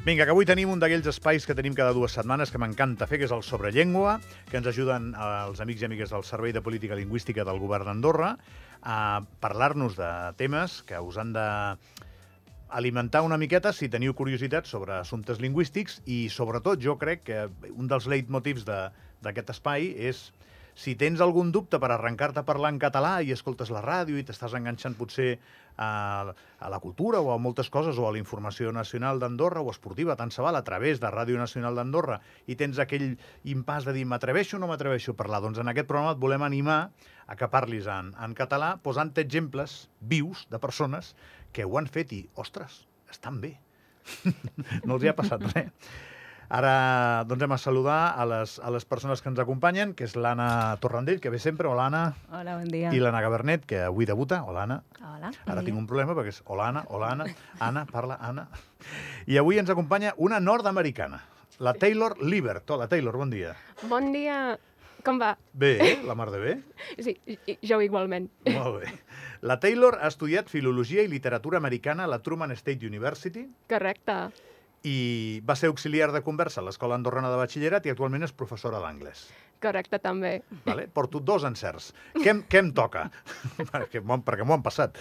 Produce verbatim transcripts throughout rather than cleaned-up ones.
Vinga, que avui tenim un d'aquells espais que tenim cada dues setmanes que m'encanta fer, que és el Sobrellengua, que ens ajuden els amics i amigues del Servei de Política Lingüística del Govern d'Andorra a parlar-nos de temes que us han de alimentar una miqueta si teniu curiositat sobre assumptes lingüístics i, sobretot, jo crec que un dels leitmotivs d'aquest espai és si tens algun dubte per arrencar-te a parlar en català i escoltes la ràdio i t'estàs enganxant potser a, a la cultura o a moltes coses o a la informació nacional d'Andorra o esportiva, tant se val, a través de Ràdio Nacional d'Andorra i tens aquell impàs de dir m'atreveixo o no m'atreveixo a parlar, doncs en aquest programa et volem animar a que parlis en, en català posant exemples vius de persones que ho han fet i, ostres, estan bé. No els hi ha passat res. Ara doncs hem a saludar a les, a les persones que ens acompanyen, que és l'Anna Torrandell, que ve sempre. Hola, Anna. Hola, bon dia. I l'Anna Gabernet, que avui debuta. Hola, Anna. Hola. Ara tinc un problema perquè és hola, Anna, hola, Anna. Anna, parla, Anna. I avui ens acompanya una nord-americana, la Taylor Liebert. Hola, Taylor, bon dia. Bon dia. Com va? Bé, eh? La mar de bé. Sí, jo igualment. Molt bé. La Taylor ha estudiat Filologia i Literatura Americana a la Truman State University. Correcte. I va ser auxiliar de conversa a l'Escola Andorrana de Batxillerat i actualment és professora d'anglès. Correcte, també. Vale? Porto dos encerts. Què, què em toca? perquè perquè m'ho han passat.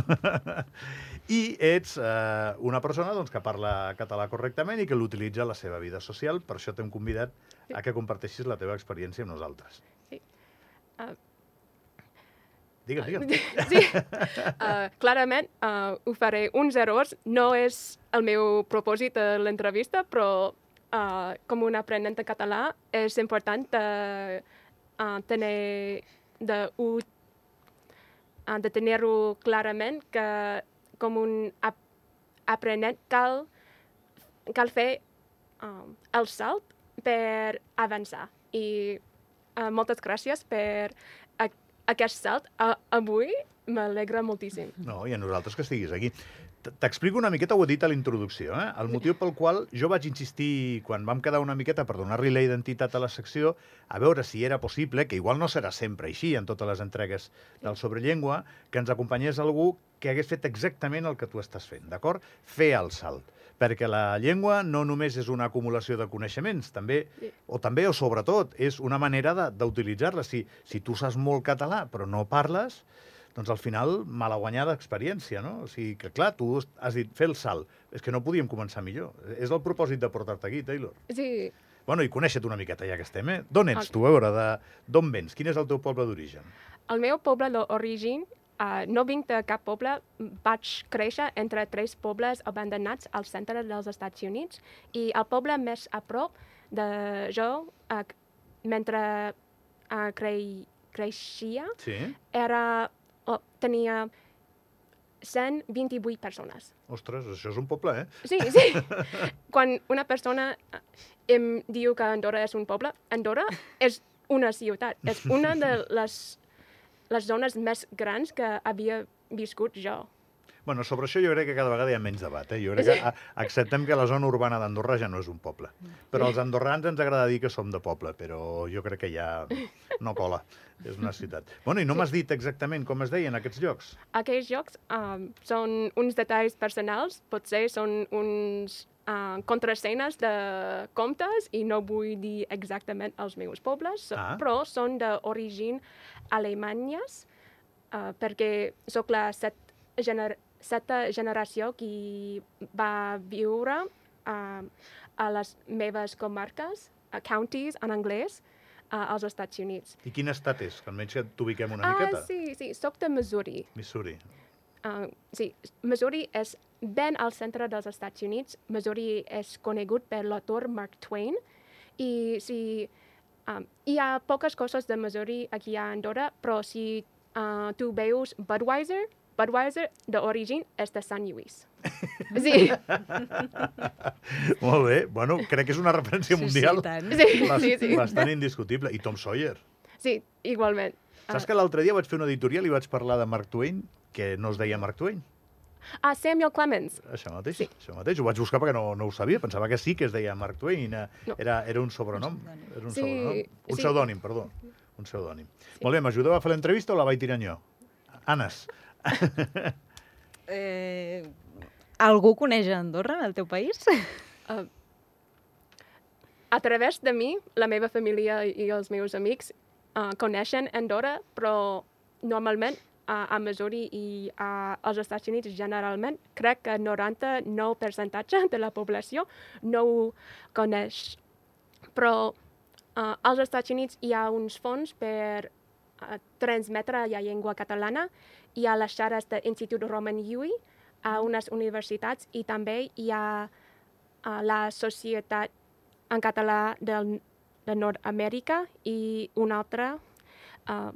I ets eh, una persona doncs, que parla català correctament i que l'utilitza a la seva vida social. Per això t'hem convidat a que comparteixis la teva experiència amb nosaltres. Sí. Uh, Digue'm, digue'm. Sí, uh, clarament uh, ho faré uns errors. No és el meu propòsit a l'entrevista, però uh, com un aprenent de català és important de, uh, tenir, de, uh, de tenir-ho clarament que com un ap aprenent cal, cal fer uh, el salt per avançar. I uh, moltes gràcies per aquest salt. Uh, avui m'alegra moltíssim. No, i a nosaltres que estiguis aquí. T'explico una miqueta, ho he dit a la introducció, eh? El motiu pel qual jo vaig insistir, quan vam quedar una miqueta per donar-li la identitat a la secció, a veure si era possible, que igual no serà sempre així en totes les entregues del Sobrellengua, que ens acompanyés algú que hagués fet exactament el que tu estàs fent, d'acord? Fer el salt. Perquè la llengua no només és una acumulació de coneixements, també, o també o sobretot, és una manera d'utilitzar-la. Si, si tu saps molt català però no parles, doncs al final malaguanyada experiència, no? O sigui que, clar, tu has dit fer el salt. És que no podíem començar millor. És el propòsit de portar-te aquí, Taylor. Sí. Bueno, i conèixer-te una miqueta, ja que estem, eh? D'on ets tu, a veure, d'on vens? Quin és el teu poble d'origen? El meu poble d'origen, uh, no vinc de cap poble, vaig créixer entre tres pobles abandonats al centre dels Estats Units i el poble més a prop de jo, uh, mentre uh, crei, creixia, sí? era... Oh, tenia cent vint-i-vuit persones. Ostres, això és un poble, eh? Sí, sí. Quan una persona em diu que Andorra és un poble, Andorra és una ciutat. És una de les, les zones més grans que havia viscut jo. Bueno, sobre això jo crec que cada vegada hi ha menys debat. Eh? Jo crec que acceptem que la zona urbana d'Andorra ja no és un poble. Però als andorrans ens agrada dir que som de poble, però jo crec que ja no cola. És una ciutat. Bueno, i no m'has dit exactament com es deien aquests llocs? Aquests llocs um, són uns detalls personals, potser són uns uh, contrasenyes de comptes i no vull dir exactament els meus pobles, ah. però són d'origen alemanyes uh, perquè sóc la set gener Seta generació qui va viure uh, a les meves comarques, uh, counties en anglès, uh, als Estats Units. I quin estat és? Que almenys que t'ubiquem una ah, miqueta. Sí, sí, soc de Missouri. Missouri. Uh, sí, Missouri és ben al centre dels Estats Units. Missouri és conegut per l'autor Mark Twain. I sí, um, hi ha poques coses de Missouri aquí a Andorra, però si uh, tu veus Budweiser, Budweiser, d'origen, és de Sant Lluís. Sí. Molt bé. Bueno, crec que és una referència sí, mundial. Sí, sí, Bast sí, sí. bastant indiscutible. I Tom Sawyer. Sí, igualment. Saps que l'altre dia vaig fer un editorial i vaig parlar de Mark Twain, que no es deia Mark Twain? Ah, Samuel Clemens. Això mateix, sí. això mateix. Ho vaig buscar perquè no, no ho sabia. Pensava que sí que es deia Mark Twain. No. Era, era un sobrenom. Era un sí, sobrenom. Un sí. pseudònim, perdó. Un pseudònim. Sí. Molt bé, m'ajudeu a fer l'entrevista o la vaig tirant jo? Anes. Eh, algú coneix Andorra, el teu país? Uh, a través de mi, la meva família i els meus amics uh, coneixen Andorra, però normalment uh, a Missouri i uh, als Estats Units generalment crec que el noranta-nou percentatge de la població no ho coneix. Però uh, als Estats Units hi ha uns fons per uh, transmetre la llengua catalana. Hi ha les xarxes de l'Institut Roman Llull a unes universitats i també hi ha uh, la Societat en català del, de Nord-Amèrica i una altra, uh,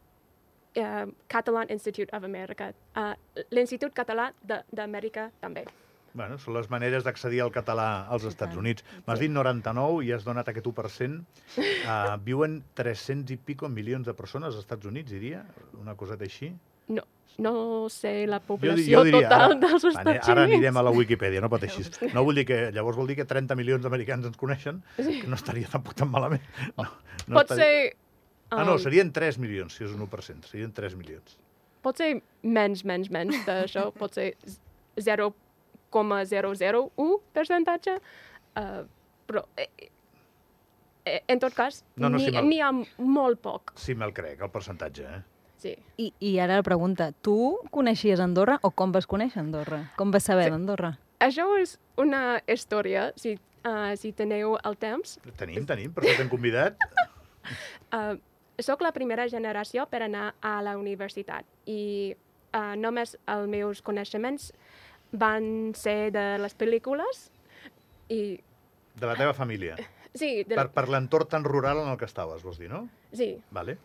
uh, Catalan Institute of America. Uh, L'Institut Català d'Amèrica també. Bueno, són les maneres d'accedir al català als Estats Units. M'has Sí. dit noranta-nou i has donat aquest u per cent. Uh, viuen tres-cents i pico milions de persones als Estats Units, diria? Una coseta així? No, no sé la Jo, població jo diria, total ara, dels Estats ane- Units. ara anirem a la Wikipedia, no pateixis. No vull dir que, llavors vol dir que trenta milions d'americans ens coneixen, Sí. que no estaria tampoc tan malament. No, no Pot estaria... ser... Ah, no, um, serien tres milions, si és un u per cent. Serien tres milions. Pot ser menys, menys, menys d'això. Pot ser zero coma zero zero u percentatge. Uh, però, eh, eh, en tot cas, No, no, n'hi sí, mal- n'hi ha molt poc. Sí, me'l crec, el percentatge, eh? Sí. I, I ara la pregunta, tu coneixies Andorra o com vas conèixer Andorra? Com vas saber Sí. d'Andorra? Això és una història, si, uh, si teniu el temps. Tenim, tenim, per això t'hem convidat. Uh, soc la primera generació per anar a la universitat i uh, només els meus coneixements van ser de les pel·lícules i... De la teva família. Sí, de, Per, per l'entorn tan rural en el que estaves, vols dir, no? sí. Vale.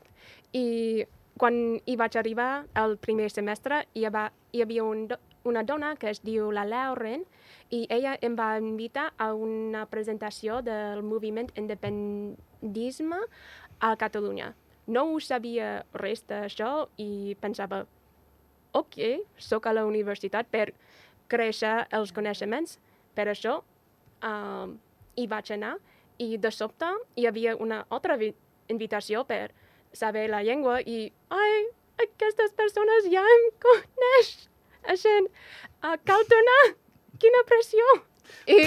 I quan hi vaig arribar el primer semestre hi, va, hi havia un, do- una dona que es diu la Lauren i ella em va invitar a una presentació del moviment independisme a Catalunya. No ho sabia res d'això i pensava, ok, sóc a la universitat per créixer els coneixements, per això um, hi vaig anar i de sobte hi havia una altra vi- invitació per saber la llengua i, ai, aquestes persones ja em coneixen, uh, cal tornar, quina pressió! I,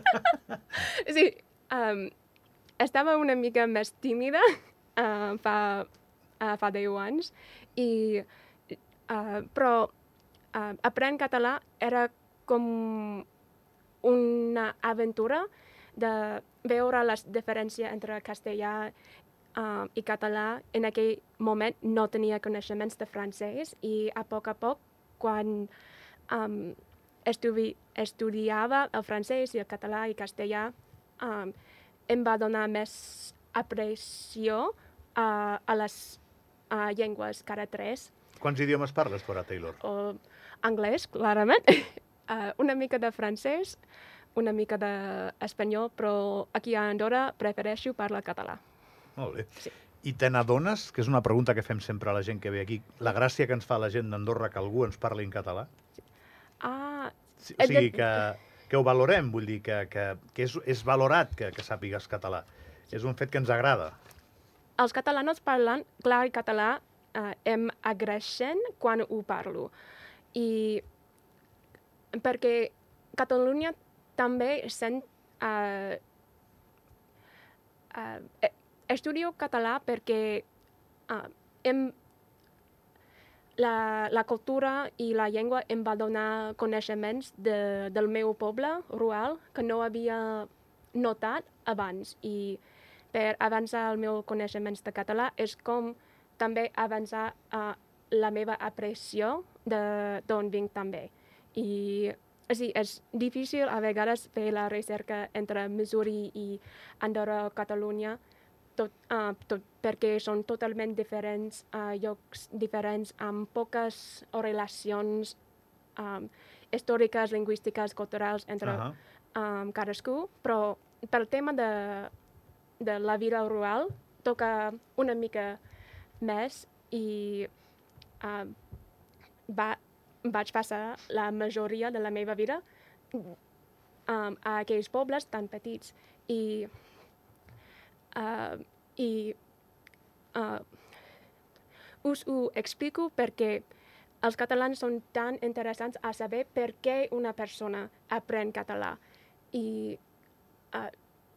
sí, um, estava una mica més tímida uh, fa, uh, fa deu anys, i, uh, però uh, aprendre català era com una aventura de veure la diferència entre castellà uh, i català. En aquell moment no tenia coneixements de francès i a poc a poc, quan um, estudi estudiava el francès i el català i castellà, um, em va donar més apreció uh, a les uh, llengües cara tres. Quants idiomes parles, tu ara, Taylor? O anglès, clarament, uh, una mica de francès, una mica d'espanyol, però aquí a Andorra prefereixo parlar català. Molt bé. Sí. I te n'adones, que és una pregunta que fem sempre a la gent que ve aquí, la gràcia que ens fa la gent d'Andorra que algú ens parli en català? Ah, Sí, o sigui, que, que ho valorem, vull dir, que, que, que és, és valorat que, que sàpigues català. És un fet que ens agrada. els catalans parlen clar i català, uh, em agraeixen quan ho parlo. I perquè Catalunya també sent... Uh, uh, estudio català perquè uh, em, la, la cultura i la llengua em va donar coneixements de, del meu poble rural que no havia notat abans. I per avançar el meu coneixements de català és com també avançar uh, la meva apreció d'on vinc també. I sí, és difícil a vegades fer la recerca entre Missouri i Andorra o Catalunya, tot, uh, tot perquè són totalment diferents, uh, llocs diferents, amb poques relacions um, històriques, lingüístiques, culturals entre Ahà. um, cadascú, però pel tema de, de la vida rural toca una mica més i uh, va, vaig passar la majoria de la meva vida um, a aquells pobles tan petits. I, uh, i uh, us ho explico perquè els catalans són tan interessants a saber per què una persona aprèn català. I uh,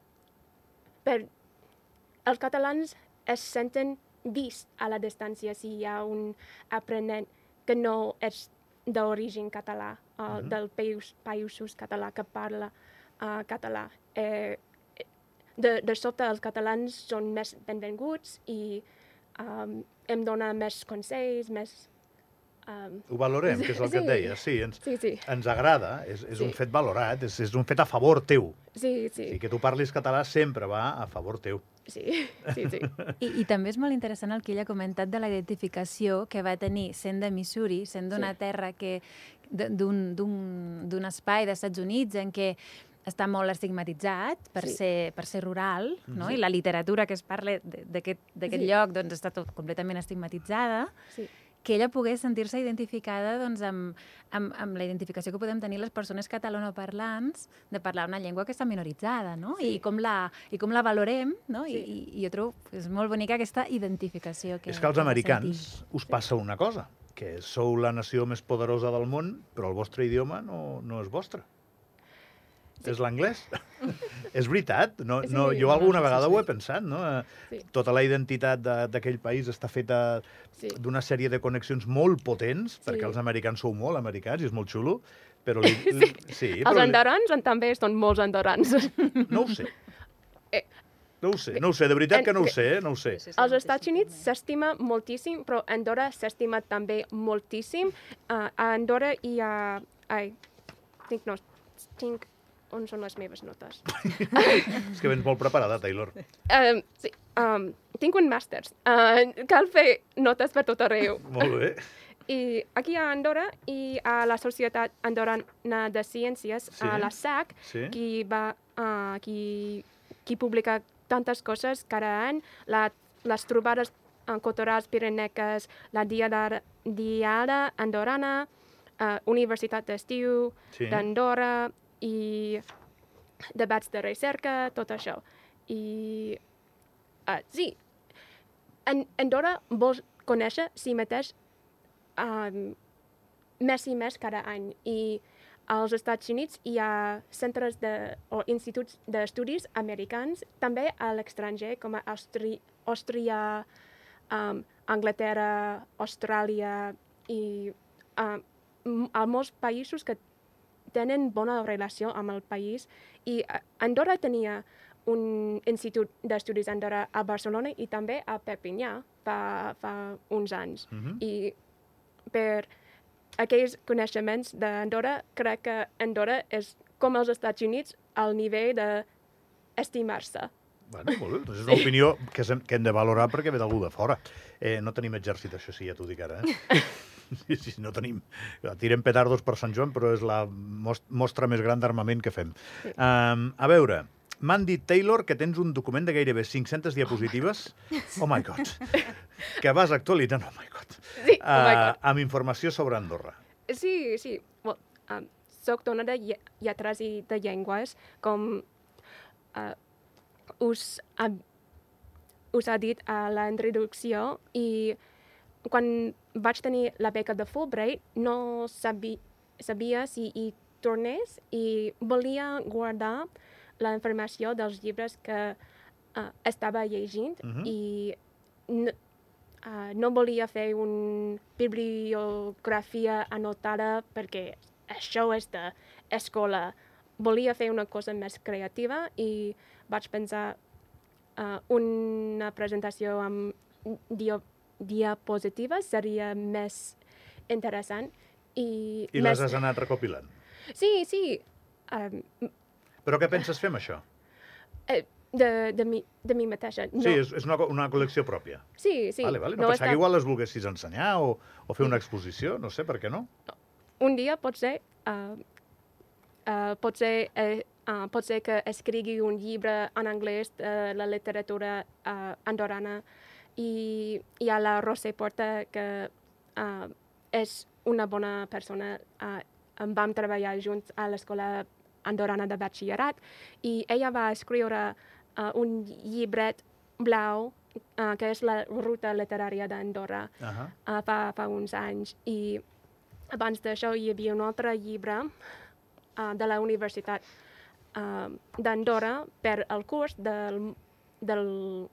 per, els catalans es senten vist a la distància si hi ha un aprenent que no és d'origen català, uh, Mhm. del païs, països català, que parla uh, català. Eh, de, de sobte, els catalans són més benvinguts i um, em dona més consells, més... Um, Ho valorem, que és el que et sí. deia. Sí, ens, Sí, sí. ens agrada, és, és Sí. un fet valorat, és, és un fet a favor teu. Sí, sí, I que tu parlis català sempre va a favor teu. sí, sí, sí. I, I també és molt interessant el que ella ha comentat de la identificació que va tenir sent de Missouri, sent d'una Sí. terra que d'un d'un- d'un espai dels Estats Units en què està molt estigmatitzat per, Sí. ser, per ser rural, no? Sí. I la literatura que es parla d- d'aquest d'aquest Sí. lloc doncs, està tot completament estigmatitzada, Sí. que ella pogués sentir-se identificada doncs, amb, amb, amb la identificació que podem tenir les persones catalanoparlants de parlar una llengua que està minoritzada, no? Sí. I, com la, I com la valorem, no? Sí. I, i jo trobo que és molt bonica aquesta identificació que És que als que va americans sentir. us passa una cosa, que sou la nació més poderosa del món, però el vostre idioma no, no és vostre. Sí. És l'anglès. És veritat. No, Sí, no, jo no, alguna no, sí, vegada sí. ho he pensat, no? Eh, Sí. Tota la identitat de- d'aquell país està feta Sí. d'una sèrie de connexions molt potents, Sí. perquè els americans sou molt americans i és molt xulo, però... Li, li, sí, Els però li, andorrans en també són molts andorrans. no ho sé. Eh, No ho sé, no ho sé, de veritat en- que no ho que- sé, eh? no ho sé. Sí, sí, Als sí, Estats sí, Units sí. s'estima moltíssim, però Andorra s'estima també moltíssim. Uh, a Andorra hi ha... Ai, tinc, no, tinc... On són les meves notes? És que vens molt preparada, Taylor. Um, sí, um, tinc un màster. Uh, cal fer notes per tot arreu. Molt bé. I aquí a Andorra i a la Societat Andorrana de Ciències, Sí. a la S A C, Sí. qui, va, uh, qui, qui publica tantes coses cada any, la, les trobades uh, culturals pireneques, la Diada, Diada Andorrana, uh, Universitat d'Estiu Sí. d'Andorra i debats de recerca, tot això. I uh, sí, en Andorra vol conèixer si mateix um, més i més cada any. I als Estats Units hi ha centres de, o instituts d'estudis americans, també a l'estranger, com a Austri, Àustria, um, Anglaterra, Austràlia i um, m- a molts països que tenen bona relació amb el país. I uh, Andorra tenia un institut d'estudis Andorra a Barcelona i també a Perpinyà fa, fa uns anys. Mhm. I per aquells coneixements d'Andorra, crec que Andorra és com els Estats Units al nivell d'estimar-se. Bueno, molt bé. Doncs és una opinió que, sem- que hem de valorar perquè ve d'algú de fora. Eh, no tenim exèrcit, això sí, ja t'ho dic ara. Eh? Sí, sí, no tenim. Tirem petardos per Sant Joan, però és la mos- mostra més gran d'armament que fem. Sí. Um, a veure, m'han dit, Taylor, que tens un document de gairebé cinc-centes diapositives. Oh my god. Que vas actualitzant, oh my god. Sí, oh my Uh, God. amb informació sobre Andorra. Sí, sí. Well, um, soc dona de lle lletres i de llengües, com uh, us, ha, us ha dit a la introducció, i quan vaig tenir la beca de Fulbright no sabi, sabia si hi tornés i volia guardar la informació dels llibres que uh, estava llegint Mhm. i no, uh, no volia fer una bibliografia anotada perquè això és d'escola. Volia fer una cosa més creativa i vaig pensar uh, una presentació amb dio diapositives seria més interessant. I, I més... les has anat recopilant. Sí, sí. Um, Però què penses fer amb això? eh, de, de, mi, de mi mateixa. No. Sí, és, és una, co- una col·lecció pròpia. Sí, sí. Vale, vale. No, No pensava està- que igual les volguessis ensenyar o, o fer una exposició, no sé, per què no? Un dia potser, uh, uh, potser, uh, uh, potser que escrigui un llibre en anglès de la literatura uh, andorrana i hi ha la Rosa Porta que uh, és una bona persona. Uh, en vam treballar junts a l'escola andorrana de batxillerat i ella va escriure uh, un llibret blau uh, que és la ruta literària d'Andorra. Uh -huh. uh, fa, fa uns anys. I abans d'això hi havia un altre llibre uh, de la Universitat uh, d'Andorra per al curs del, del,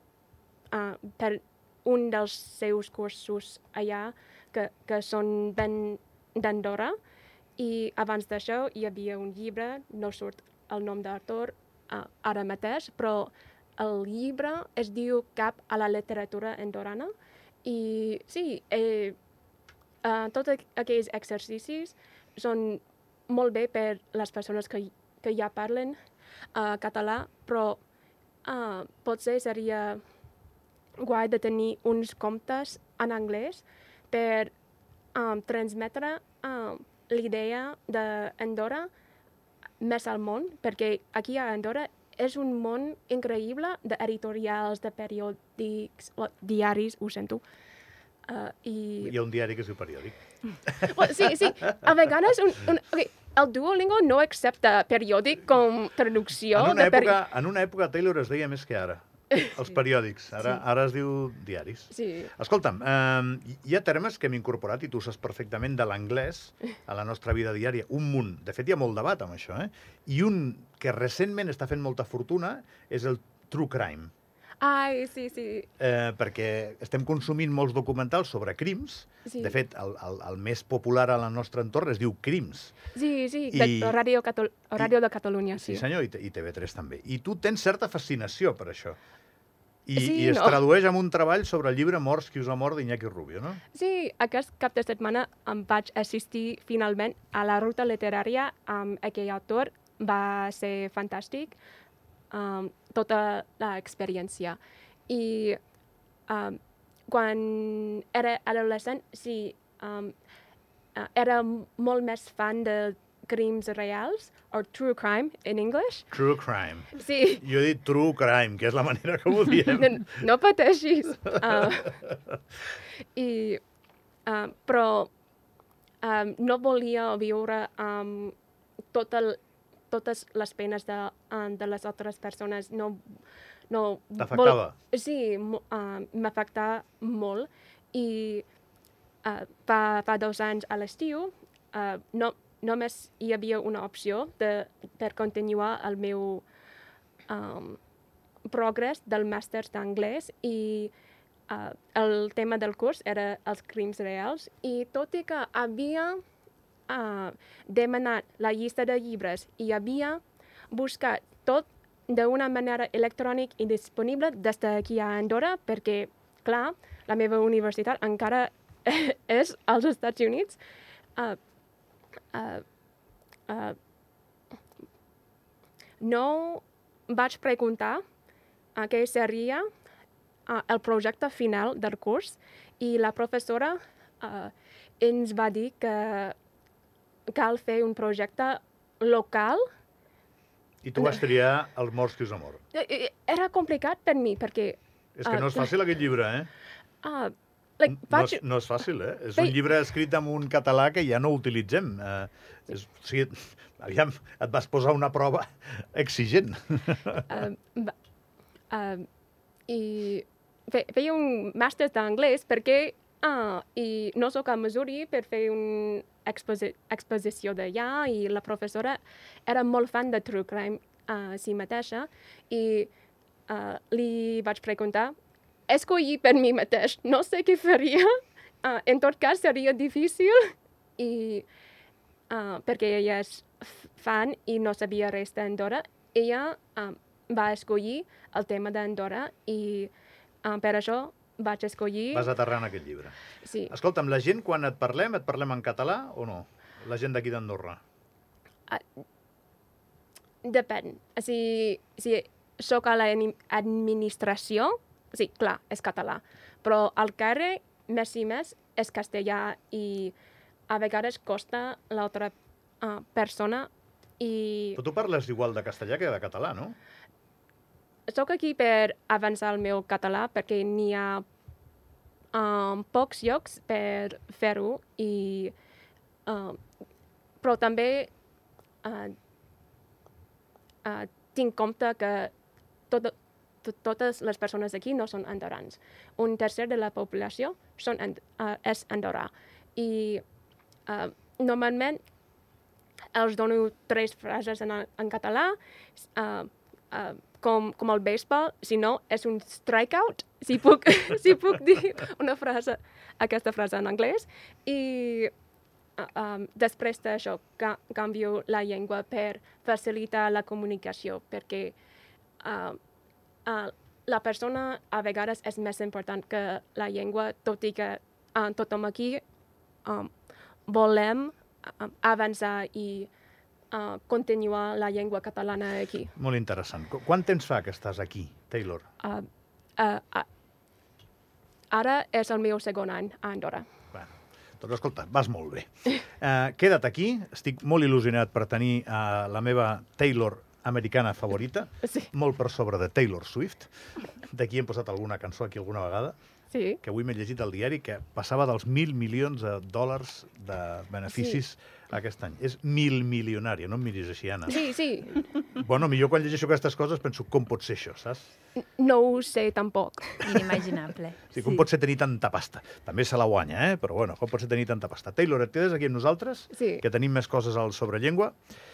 uh, per un dels seus cursos allà que, que són d'Andorra. I abans d'això hi havia un llibre, no surt el nom d'autor uh, ara mateix, però el llibre es diu Cap a la literatura andorrana. I sí, eh, uh, tots aquells exercicis són molt bé per les persones que, que ja parlen uh, català, però uh, potser seria guai de tenir uns comptes en anglès per um, transmetre um, l'idea d'Andorra més al món, perquè aquí a Andorra és un món increïble d'editorials, de periòdics, o diaris, ho sento. Uh, i... Hi ha un diari que es diu periòdic. Well, sí, sí, a vegades un, un, okay, el Duolingo no accepta periòdic com traducció. En una, de peri... època, en una època Taylor es deia més que ara. Els periòdics. Ara, Sí. ara es diu diaris. Sí. Escolta'm, eh, hi ha termes que hem incorporat, i tu saps perfectament, de l'anglès a la nostra vida diària. Un munt. De fet, hi ha molt debat amb això. Eh? I un que recentment està fent molta fortuna és el true crime. Ai, sí, sí. Eh, perquè estem consumint molts documentals sobre crims. Sí. De fet, el, el, el més popular al nostre entorn es diu Crims. Sí, sí, I- de Ràdio, Catol... Ràdio de Catalunya, Sí, sí. senyor, i, T- i T V tres també. I tu tens certa fascinació per això. I, Sí, i es no. tradueix amb un treball sobre el llibre Morts qui us ha mort d'Iñaki Rubio, no? Sí, aquest cap de setmana em vaig assistir finalment a la ruta literària amb aquell autor. Va ser fantàstic, um, tota l'experiència. I um, quan era adolescent, sí, um, uh, era molt més fan de crims reals, o true crime in English. True crime. Sí. Jo he dit true crime, que és la manera que ho diem. No, no pateixis. Uh, i, uh, però um, no volia viure um, tot el, totes les penes de, um, de les altres persones. No, no T'afectava? Vol, sí, mo- uh, m'afectava molt. I uh, fa, fa dos anys a l'estiu uh, no, només hi havia una opció de, per continuar el meu um, progrés del màster d'anglès i uh, el tema del curs era els crims reals i tot i que havia uh, demanat la llista de llibres i havia buscat tot d'una manera electrònica i disponible des d'aquí a Andorra perquè, clar, la meva universitat encara és als Estats Units. Uh, uh, uh, no vaig preguntar uh, què seria uh, el projecte final del curs i la professora uh, ens va dir que cal fer un projecte local. I tu vas triar els Morts qui us ha mort. Eh, eh, Era complicat per mi perquè... És que no és uh, fàcil aquest llibre, eh? Uh, like, No vaig... és, no és fàcil, eh? És Bé- un llibre escrit en un català que ja no utilitzem. Eh, és, o sigui, aviam, et vas posar una prova exigent. um, va- um, I fe, feia un màster d'anglès perquè uh, i no sóc a Missouri per fer una exposi exposició d'allà i la professora era molt fan de true crime uh, si mateixa i uh, li vaig preguntar escollir per mi mateix, no sé què faria, uh, en tot cas seria difícil i uh, perquè ella és f- fan i no sabia res d'Andorra, ella uh, va escollir el tema d'Andorra i uh, per això vaig escollir... Vas aterrar en aquest llibre. Sí. Escolta'm, la gent, quan et parlem, et parlem en català o no? La gent d'aquí d'Andorra. Depèn. Si, si sóc a l'administració, sí, clar, és català. Però al carrer, més i més, és castellà i a vegades costa l'altra uh, persona i Però tu parles igual de castellà que de català, no? sóc aquí per avançar el meu català perquè n'hi ha um, pocs llocs per fer-ho i uh, però també uh, uh, tinc compte que tot, tot, totes les persones aquí no són andorrans. Un tercer de la població són, and, uh, és andorrà. I uh, normalment els dono tres frases en, en català, uh, uh, com, com el béisbol, si no, és un strikeout, si puc, si puc dir una frase, aquesta frase en anglès, i uh, um, després d'això ca canvio la llengua per facilitar la comunicació, perquè uh, uh, la persona a vegades és més important que la llengua, tot i que uh, tothom aquí um, volem uh, avançar i uh, continuar la llengua catalana aquí. Molt interessant. Qu Quant temps fa que estàs aquí, Taylor? Uh, uh, uh, ara és el meu segon any a Andorra. Bueno, doncs escolta, vas molt bé. Uh, queda't aquí, estic molt il·lusionat per tenir uh, la meva Taylor americana favorita, Sí. molt per sobre de Taylor Swift. D'aquí hem posat alguna cançó aquí alguna vegada, Sí. que avui m'he llegit al diari que passava dels mil milions de dòlars de beneficis sí. aquest any. És mil milionària, no em miris així, Anna. Sí, sí. Bueno, millor quan llegeixo aquestes coses penso com pot ser això, saps? No ho sé tampoc. Inimaginable. Sí, com pot ser tenir tanta pasta? També se la guanya, eh? Però bueno, com pot ser tenir tanta pasta? Taylor, et quedes aquí amb nosaltres, Sí. que tenim més coses al sobrellengua,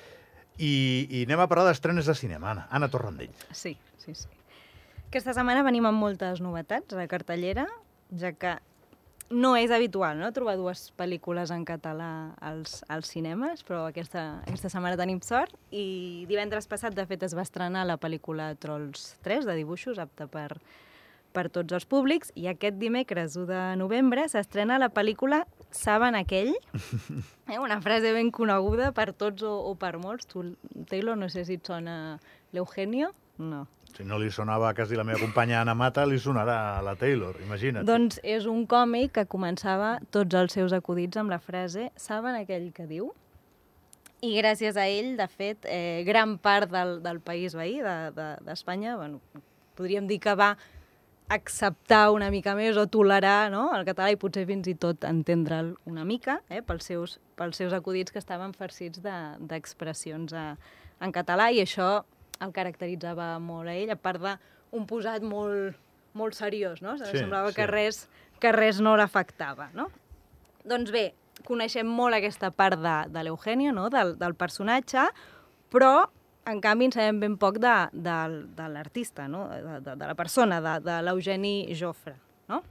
i, i anem a parlar d'estrenes de cinema. Anna, Anna Torrandell. Sí, sí, sí. Aquesta setmana venim amb moltes novetats a cartellera, ja que no és habitual, no?, trobar dues pel·lícules en català als, als cinemes, però aquesta, aquesta setmana tenim sort. I divendres passat, de fet, es va estrenar la pel·lícula Trolls tres, de dibuixos, apta per, per tots els públics, i aquest dimecres, u de novembre, s'estrena la pel·lícula Saben aquell? Eh, una frase ben coneguda per tots o, o per molts. Tu, Taylor, no sé si et sona l'Eugenio? No. Si no li sonava quasi la meva companya Anna Mata, li sonarà a la Taylor, imagina't. Doncs és un còmic que començava tots els seus acudits amb la frase «Saben aquell que diu?» I gràcies a ell, de fet, eh, gran part del, del país veí, d'Espanya, de, de, bueno, podríem dir que va acceptar una mica més o tolerar, no?, el català i potser fins i tot entendre'l una mica, eh, pels, seus, pels seus acudits que estaven farcits d'expressions de, en català, i això el caracteritzava molt a ell, a part d'un posat molt, molt seriós, no? Sí, semblava sí. que res, que res no l'afectava, no? Doncs bé, coneixem molt aquesta part de, de l'Eugenio, no?, del, del personatge, però en canvi en sabem ben poc de, de, de l'artista, no?, de, de, de la persona, de, de l'Eugeni Jofre, no?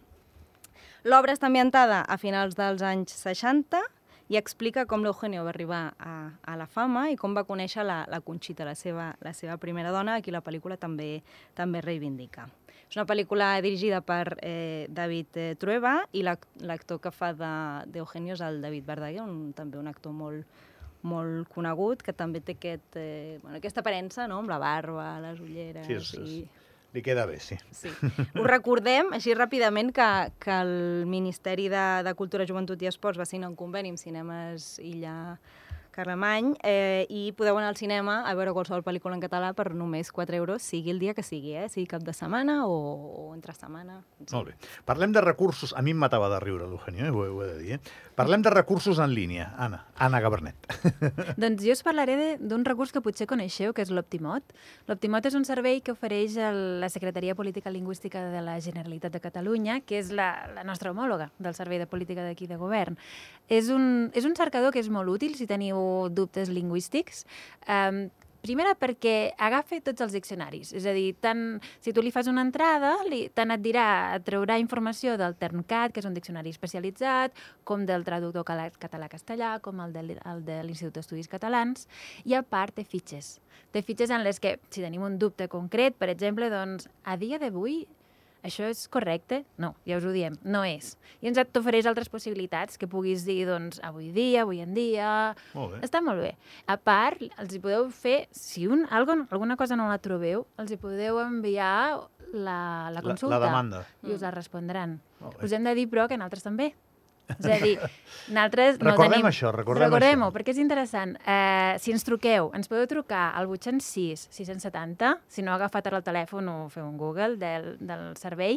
L'obra està ambientada a finals dels anys seixanta i explica com l'Eugenio va arribar a, a la fama i com va conèixer la, la Conxita, la seva, la seva primera dona, a qui la pel·lícula també, també reivindica. És una pel·lícula dirigida per eh, David eh, Trueba, i l'actor que fa d'Eugenio és el David Verdaguer, un, també un actor molt, molt conegut, que també té aquest, eh, bueno, aquesta aparença, no?, amb la barba, les ulleres... Sí, és, i... li queda bé, sí. Sí. Us recordem, així ràpidament, que, que el Ministeri de, de Cultura, Joventut i Esports va signar un conveni amb Cinemes Illa Carlemany, eh, i podeu anar al cinema a veure qualsevol pel·lícula en català per només quatre euros, sigui el dia que sigui, eh? Sigui cap de setmana o, o entre setmana. Sí. Molt bé. Parlem de recursos... A mi em matava de riure l'Eugenio, eh? ho, ho he de dir. Eh? Parlem de recursos en línia. Anna, Anna Gabernet. Doncs jo us parlaré d'un recurs que potser coneixeu, que és l'Optimot. L'Optimot és un servei que ofereix el, la Secretaria Política Lingüística de la Generalitat de Catalunya, que és la, la nostra homòloga del Servei de Política d'aquí de Govern. És un, és un cercador que és molt útil si teniu dubtes lingüístics. Um, Primera, perquè agafa tots els diccionaris. És a dir, tant, si tu li fas una entrada, li, tant et dirà, et traurà informació del Termcat, que és un diccionari especialitzat, com del traductor català-castellà, com el de, el de l'Institut d'Estudis Catalans, i a part té fitxes. Té fitxes en les que, si tenim un dubte concret, per exemple, doncs, a dia d'avui, això és correcte? No, ja us ho diem, no és. I ens t'ofereix altres possibilitats que puguis dir, doncs, avui dia, avui en dia... Molt bé. Està molt bé. A part, els hi podeu fer, si un, alguna cosa no la trobeu, els hi podeu enviar la, la consulta. La, la demanda. I us la respondran. Molt bé. Us hem de dir, però, que nosaltres també. És a dir, nosaltres no Recordem tenim... això, recordem Recordem-ho, això. perquè és interessant. Eh, si ens truqueu, ens podeu trucar al vuit zero sis, sis cents i setanta, si no ha agafat ara el telèfon o feu un Google del, del servei,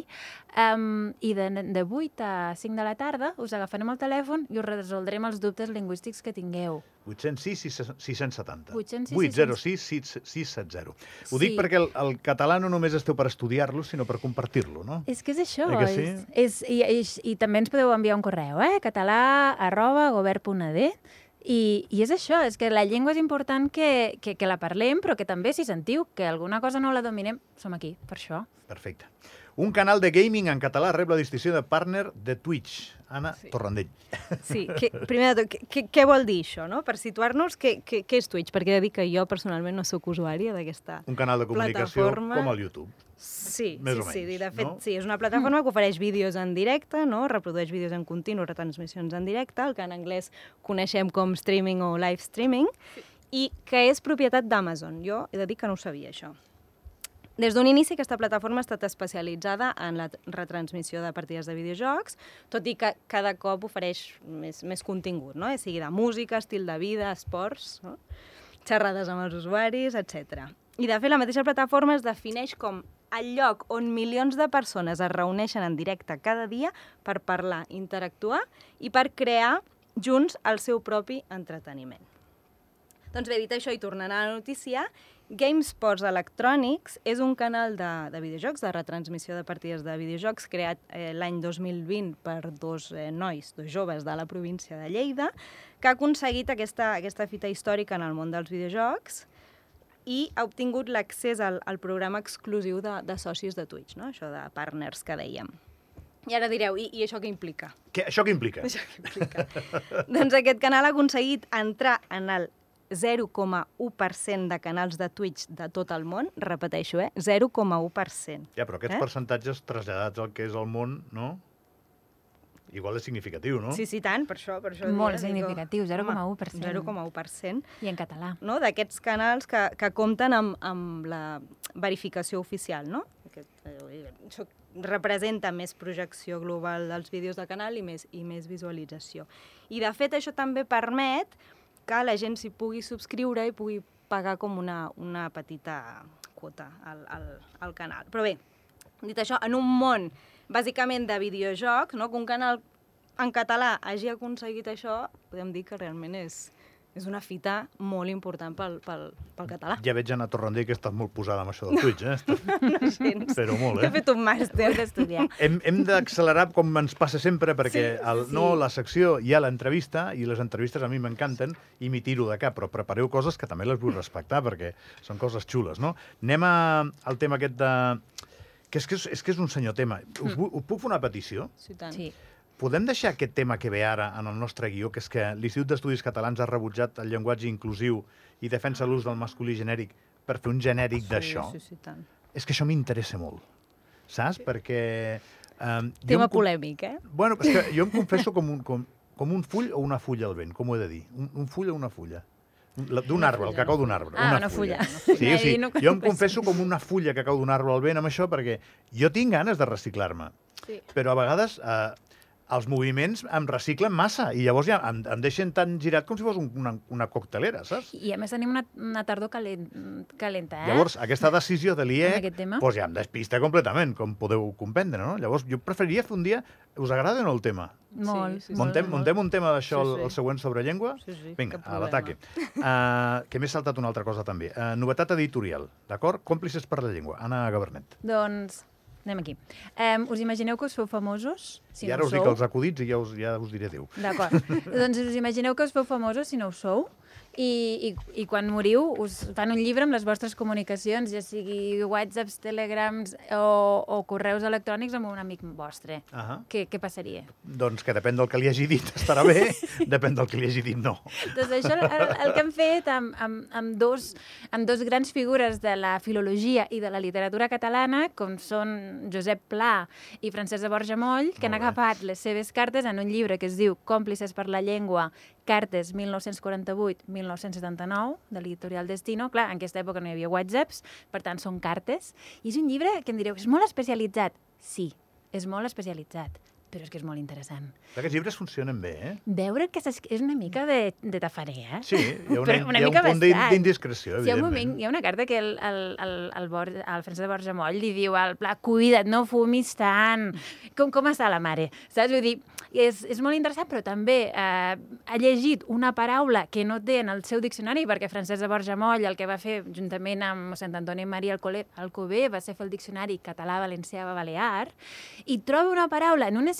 um, i de, de vuit a cinc de la tarda us agafarem el telèfon i us resoldrem els dubtes lingüístics que tingueu. vuit zero sis, sis cents i setanta. vuit zero sis, vuit zero sis, sis cents i setanta. Ho dic Sí. perquè el, el català no només esteu per estudiar-lo, sinó per compartir-lo, no? És que és això. Eh que sí? És, és, i, i, I també ens podeu enviar un correu, eh? català arroba govern punt e d, I, I és això, és que la llengua és important que, que, que la parlem, però que també, si sentiu que alguna cosa no la dominem, som aquí, per això. Perfecte. Un canal de gaming en català rep la distinció de partner de Twitch. Anna sí. Torrandell. Sí, que, primer de tot, què, què vol dir això, no? Per situar-nos, què, què, què és Twitch? Perquè he de dir que jo personalment no sóc usuària d'aquesta Un canal de comunicació plataforma. Com el YouTube. Sí, Més sí, o menys, sí. De fet, no? sí, és una plataforma que ofereix vídeos en directe, no? Reprodueix vídeos en continu, retransmissions en directe, el que en anglès coneixem com streaming o live streaming, i que és propietat d'Amazon. Jo he de dir que no ho sabia, això. Des d'un inici, aquesta plataforma ha estat especialitzada en la retransmissió de partides de videojocs, tot i que cada cop ofereix més, més contingut, no? sigui de música, estil de vida, esports, no? xerrades amb els usuaris, etcètera. I, de fet, la mateixa plataforma es defineix com el lloc on milions de persones es reuneixen en directe cada dia per parlar, interactuar i per crear junts el seu propi entreteniment. Doncs bé, dit això i tornant a la notícia, GameSports Electronics és un canal de, de videojocs, de retransmissió de partides de videojocs, creat eh, l'any dos mil vint per dos eh, nois, dos joves de la província de Lleida, que ha aconseguit aquesta, aquesta fita històrica en el món dels videojocs i ha obtingut l'accés al, al programa exclusiu de, de socis de Twitch, no? Això de partners que dèiem. I ara direu, i, i això què implica? Què, això què implica? Això què implica? Doncs aquest canal ha aconseguit entrar en el zero coma u per cent de canals de Twitch de tot el món, repeteixo, eh? zero coma u per cent. Ja, però aquests eh? percentatges traslladats al que és el món, no? Igual és significatiu, no? Sí, sí, tant, per això. Per això Molt dia, significatiu, zero coma u per cent. zero coma u per cent. I en català. No? D'aquests canals que, que compten amb, amb la verificació oficial, no? Aquest, eh, això representa més projecció global dels vídeos del canal i més, i més visualització. I, de fet, això també permet que la gent s'hi pugui subscriure i pugui pagar com una, una petita quota al, al, al canal. Però bé, dit això, en un món bàsicament de videojocs, no, que un canal en català hagi aconseguit això, podem dir que realment és, és una fita molt important pel, pel, pel català. Ja veig, Anna Torrandell, que estàs molt posada amb això del Twitch, eh? Estàs... No gens. Però molt, He eh? fet un màster. Ho he d'estudiar. Hem, hem d'accelerar com ens passa sempre, perquè Sí, el, sí. no la secció hi ha l'entrevista, i les entrevistes a mi m'encanten, i m'hi tiro de cap, però prepareu coses que també les vull respectar, perquè són coses xules, no? Anem a, al tema aquest de... Que és que és, és que és un senyor tema. Us, vull- us puc fer una petició? Sí, tant. Sí. Podem deixar aquest tema que ve ara en el nostre guió, que és que l'Institut d'Estudis Catalans ha rebutjat el llenguatge inclusiu i defensa l'ús del masculí genèric per fer un genèric d'això? Sí, sí, sí, tant. És que això m'interessa molt, saps? Perquè... Eh, jo Tema em com- polèmic, eh? Bueno, és que jo em confesso com un, com, com un full o una fulla al vent, com ho he de dir? Un, un full o una fulla? La- D'un arbre, el que cau d'un arbre. Ah, una fulla. Sí, Ahí sí. no Jo em confesso. confesso com una fulla que cau d'un arbre al vent amb això, perquè jo tinc ganes de reciclar-me, Sí. però a vegades eh, els moviments em reciclen massa i llavors ja em, em deixen tan girat com si fos un, una, una coctelera, saps? I a més tenim una, una tardor calent, calenta, eh? Llavors, aquesta decisió de En l'I E aquest tema? C pues ja em despista completament, com podeu comprendre, no? Llavors, jo preferiria fer un dia... Us agrada o no el tema? Molt, Sí, sí, molt, Montem, molt. montem un tema d'això, Sí, el, sí. el següent sobre llengua? Sí, sí, Vinga, cap a problema. l'ataque. Uh, que m'he saltat una altra cosa també. Uh, novetat editorial, d'acord? Còmplices per la llengua. Anna Gabernet. Doncs anem aquí. Um, us imagineu que us feu famosos? Si I no ara ho us dic sou? els acudits i ja us, ja us diré adéu. D'acord. Doncs us imagineu que us feu famosos si no ho sou i, i, i quan moriu us fan un llibre amb les vostres comunicacions, ja sigui whatsapps, telegrams o, o correus electrònics amb un amic vostre. Uh -huh. Què, què passaria? Doncs que depèn del que li hagi dit estarà bé, depèn del que li hagi dit no. Doncs això el, el que hem fet amb, amb, amb, dos, amb dos grans figures de la filologia i de la literatura catalana, com són Josep Pla i Francesc de Borja Moll, que han Molt bé. agafat les seves cartes en un llibre que es diu Còmplices per la llengua, cartes mil nou-cents quaranta-vuit a mil nou-cents setanta-nou, de l'editorial Destino. Clar, en aquesta època no hi havia whatsapps, per tant són cartes. I és un llibre que em direu, és molt especialitzat. Sí, és molt especialitzat, però és que és molt interessant. Aquests llibres funcionen bé, eh? Veure que s'es- és una mica de, de tafarer, eh? Sí, hi ha, una, Però una hi ha mica un punt d'in- bastant. d'indiscreció, Sí, hi ha un evidentment. moment, hi ha una carta que el, el, el, el, Bor, el Francesc de Borja Moll li diu al Pla, cuida't, no fumis tant, com, com està la mare? Saps? Vull dir, és, és molt interessant, però també eh, ha llegit una paraula que no té en el seu diccionari, perquè Francesc de Borja Moll el que va fer, juntament amb Sant Antoni Maria Alcover, va ser fer el diccionari català-valencià-balear, i troba una paraula en un escrit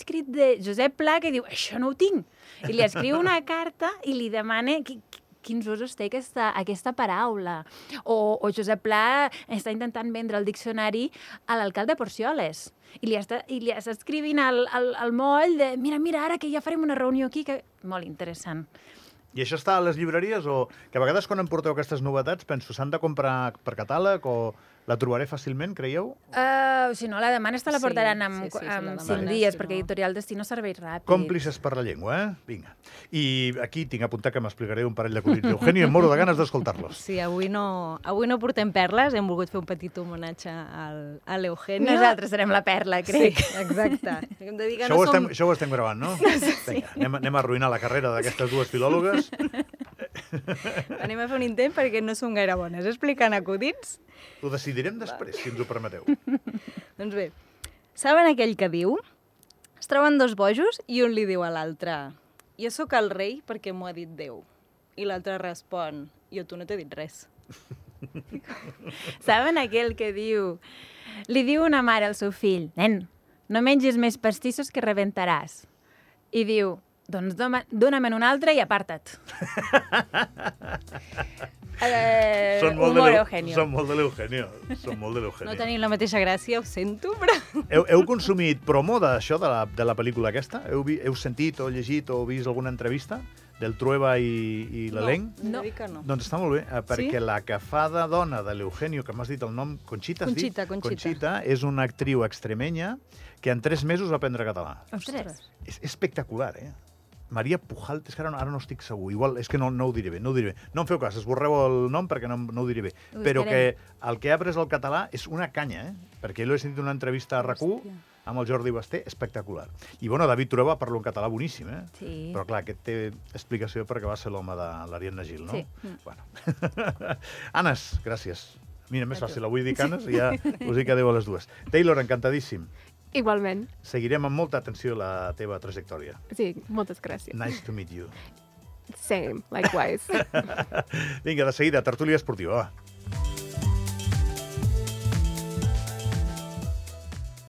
escrit de Josep Pla que diu, això no ho tinc. I li escriu una carta i li demana qui, quins usos té aquesta, aquesta paraula. O, o Josep Pla està intentant vendre el diccionari a l'alcalde Porcioles. I li està, i li està escrivint al, al, al moll de mira, mira, ara que ja farem una reunió aquí, que... molt interessant. I això està a les llibreries o... Que a vegades quan em porteu aquestes novetats penso, s'han de comprar per catàleg o la trobaré fàcilment, creieu? Uh, si no, la demanes te la Sí, portaran en, sí, sí, sí, en la cinc demanes, dies, si perquè no. Editorial Destino serveix ràpid. Còmplices per la llengua, eh? Vinga. I aquí tinc apuntat que m'explicaré un parell d'acudits d'Eugenio i em moro de ganes d'escoltar-los. Sí, avui no, avui no portem perles, hem volgut fer un petit homenatge al, a l'Eugenio. Nosaltres serem la perla, crec. Sí, exacte. Hem de dir que Això, no ho som... estem, això ho estem gravant, no? Vinga, anem, anem a arruïnar la carrera d'aquestes dues filòlogues. Anem a fer un intent perquè no som gaire bones explicant acudits. Ho decidirem després, si ens ho permeteu. Doncs bé, saben aquell que diu? Es troben dos bojos i un li diu a l'altre jo sóc el rei perquè m'ho ha dit Déu. I l'altre respon jo tu no t'he dit res. Saben aquell que diu... Li diu una mare al seu fill, nen, no mengis més pastissos que rebentaràs. I diu, doncs dóna-me'n un altre i aparta't. eh, Són molt humor de l'Eu- Eugenio. Són molt de l'Eugenio. Són molt de l'Eugenio. No tenim la mateixa gràcia, ho sento, però... Heu, heu consumit promo d'això, de, la, de la pel·lícula aquesta? Heu, vi, heu sentit o llegit o vist alguna entrevista del Trueba i, i l'elenc? No, No. no. Que no. Doncs està molt bé, eh, perquè Sí? la que fa de dona de l'Eugenio, que m'has dit el nom, Conxita, has Conxita, dit? Conxita. Conxita, és una actriu extremenya que en tres mesos va aprendre català. Ostres. És espectacular, eh? Maria Pujalt, és que ara no, ara no estic segur. Igual, és que no, no ho diré bé, no ho diré bé. No em feu cas, esborreu el nom perquè no, no ho diré bé. Ho Però que buscarem. el que ha après el català és una canya, eh? Perquè l'he sentit en una entrevista a RAC u Hòstia. amb el Jordi Basté, espectacular. I, bueno, David Trueba parla un català boníssim, eh? Sí. Però, clar, aquest té explicació perquè va ser l'home de l'Ariadna Gil, no? Sí. Bueno. Anes, gràcies. Mira, més fàcil, avui dic Anes i ja us dic adéu a les dues. Taylor, encantadíssim. Igualment. Seguirem amb molta atenció la teva trajectòria. Sí, moltes gràcies. Nice to meet you. Same, likewise. Vinga, de seguida, tertúlia esportiva, va.